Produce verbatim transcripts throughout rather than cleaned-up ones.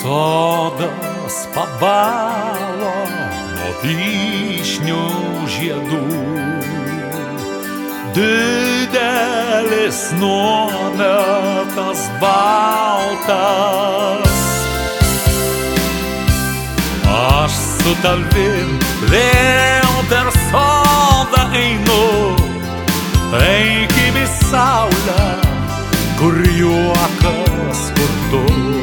Sodas pabalo nuo vyšnių žiedų, didelis nuometas baltas. Aš su tavim vėl per sodą einu, eikim į saulę, kur juokas, kur tu.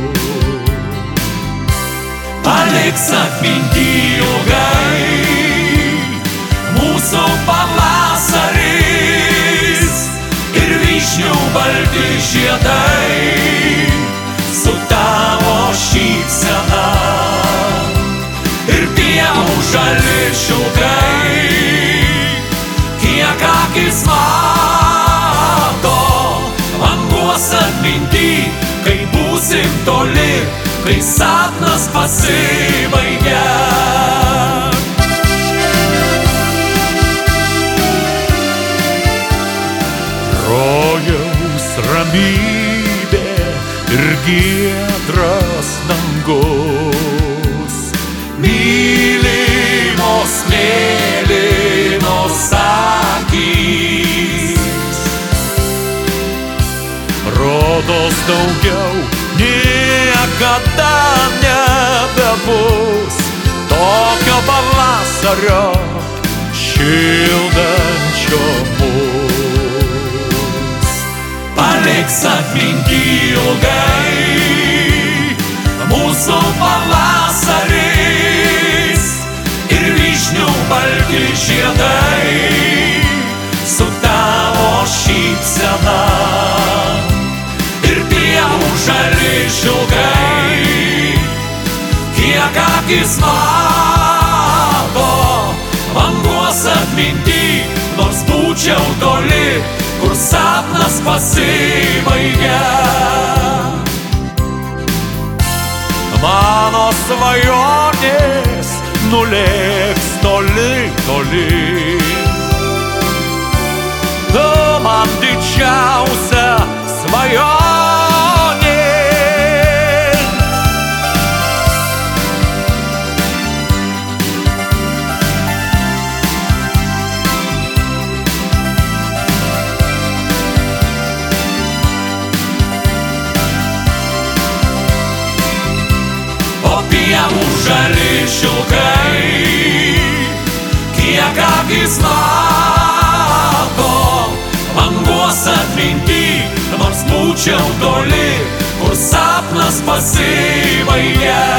Paliks atminty ilgai mūsų pavasaris ir vyšnių balti žiedai su tavo šypsena ir pievų žali šilkai, kiek akis mato bangos atminty, kai būsim toli, kai sapnas pasibaigia. Rojaus ramybė ir giedras dangus, mylimos mėlynos akys, rodos daugiau niekada nebebus tokio pavasario šildančio mus. Paliks atminty ilgai mūsų pavasaris ir vyšnių balti žiedai su tavo šypsena ir pievų žali šilkai, kiek akis mato bangos atminty, nors būčiau toli, kur sapnas pasibaigia. Mano svajonės nulėks toli, toli. Tu man didžiausia svajonė. Pievų žali šilkai, kiek akis mato bangos atminty, nors būčiau toli, kur sapnas pasibaigia.